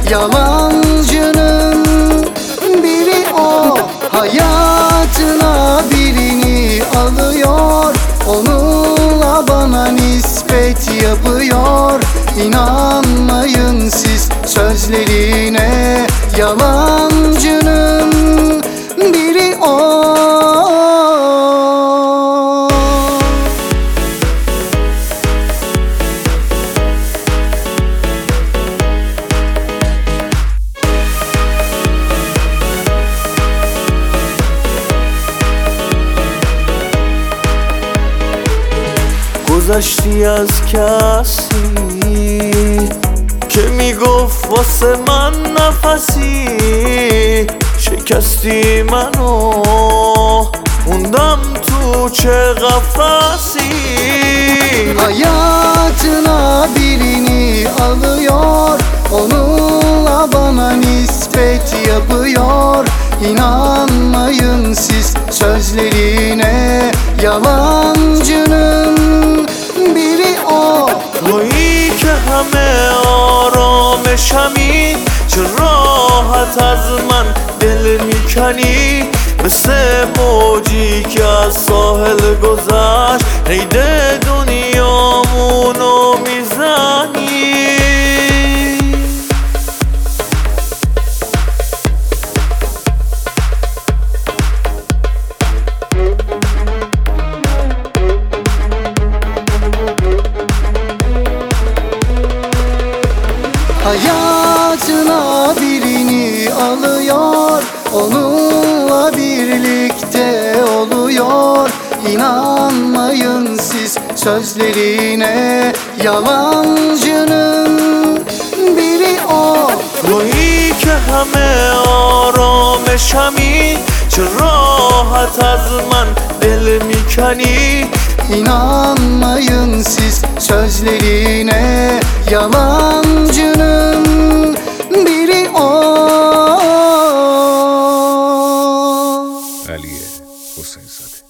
Yalancının biri o. Hayatına birini alıyor, onunla bana nispet yapıyor. İnanmayın siz sözlerine, yalancının biri o. گذشتی از کسی که میگفت واسه من نفسی، شکستی منو موندم تو چه قفسی. Hayatına birini alıyor, onunla bana nispet yapıyor. İnanmayın siz sözlerine, yalancının biri o. تویی که همه آرامشمی، چه راحت از من دل میکنی. مثل موجی که از ساحل گذشت، قید دنیامونو میزنی. Hayatına birini alıyor, onunla birlikte oluyor. İnanmayın siz sözlerine, yalancının biri o. تویی که همه آرامشمی، چه راحت از من دل میکنی. İnanmayın siz sözlerine, yalancının biri o. علی حسین زاده.